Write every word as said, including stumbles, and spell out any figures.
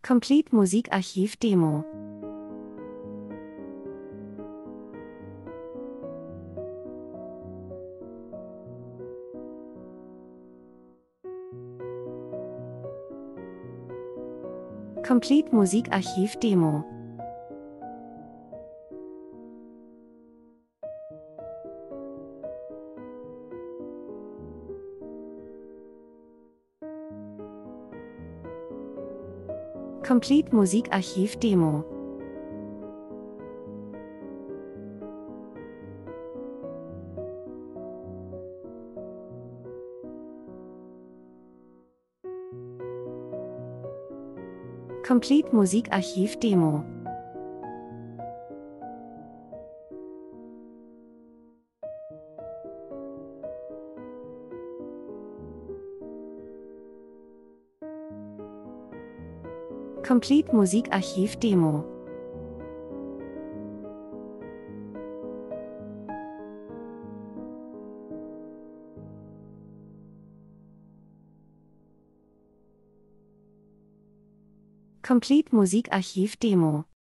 Complete Musikarchiv Demo. Complete Musikarchiv Demo. Complete Musikarchiv Demo. Complete Musikarchiv Demo. Complete Musikarchiv Demo. Complete Musikarchiv Demo.